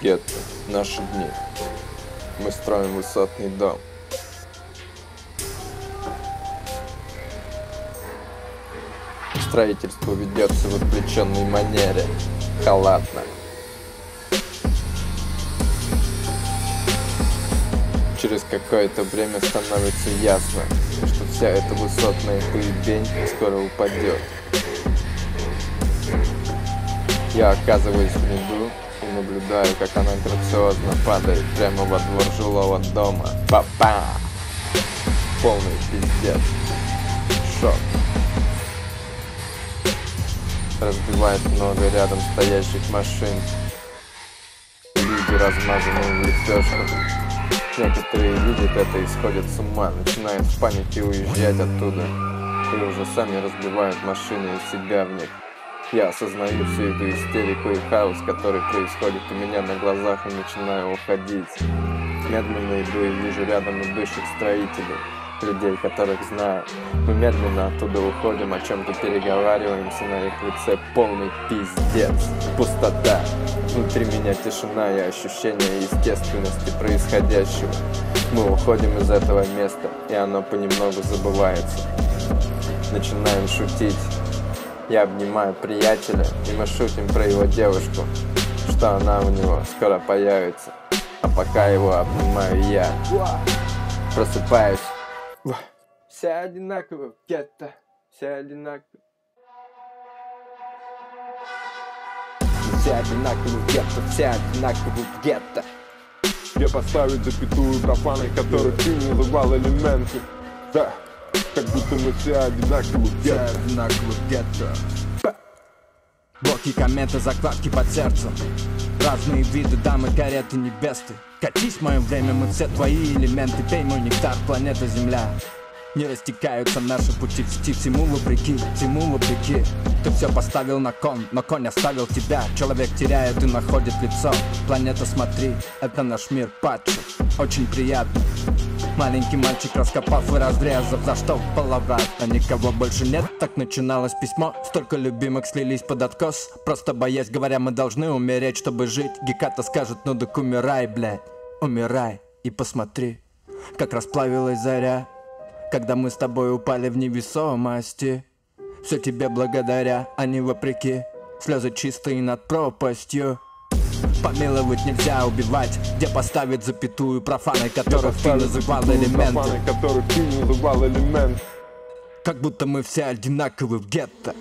Гетто. Наши дни. Мы строим высотный дом. Строительство ведется в отвлеченной манере. Халатно. Через какое-то время становится ясно, что вся эта высотная поебень скоро упадет. Я оказываюсь внизу и наблюдаю, как она грациозно падает прямо во двор жилого дома. Папа! Полный пиздец. Шок. Разбивает много рядом стоящих машин. Люди размазаны в лепешках. Некоторые видят это и сходят с ума, начинают в панике уезжать оттуда и уже сами разбивают машины и себя в них. Я осознаю всю эту истерику и хаос, который происходит у меня на глазах, и начинаю уходить. Медленно иду и вижу рядом идущих строителей, людей, которых знаю. Мы медленно оттуда уходим, о чем-то переговариваемся, на их лице полный пиздец, пустота. Внутри меня тишина и ощущение естественности происходящего. Мы уходим из этого места, и оно понемногу забывается. Начинаем шутить. Я обнимаю приятеля, и мы шутим про его девушку, что она у него скоро появится. А пока его обнимаю я. Просыпаюсь. Все одинаково в гетто. Все одинаково. Все одинаково в гетто. Все одинаково в гетто. Где поставить запятую профаны, которых ты называл элементы. Да, как будто мы все одинаковы в гетто. Все одинаково в гетто. Блоки, кометы, закладки под сердцем. Разные виды, дамы, кареты, невесты. Катись в мое время, мы все твои элементы. Пей мой нектар, планета Земля. Не растекаются наши пути всему вопреки, всему вопреки. Ты все поставил на кон, но конь оставил тебя. Человек теряет и находит лицо. Планета, смотри, это наш мир падших. Очень приятно. Маленький мальчик, раскопав и разрезав, за что половрат. А никого больше нет, так начиналось письмо. Столько любимых слились под откос. Просто боясь, говоря, мы должны умереть, чтобы жить. Геката скажет, ну так умирай, блядь. Умирай и посмотри, как расплавилась заря, когда мы с тобой упали в невесомости. Все тебе благодаря, а не вопреки. Слезы чистые над пропастью. Помиловать нельзя, убивать. Где поставить запятую профаны, которых ты называл элементы. Как будто мы все одинаковы в гетто.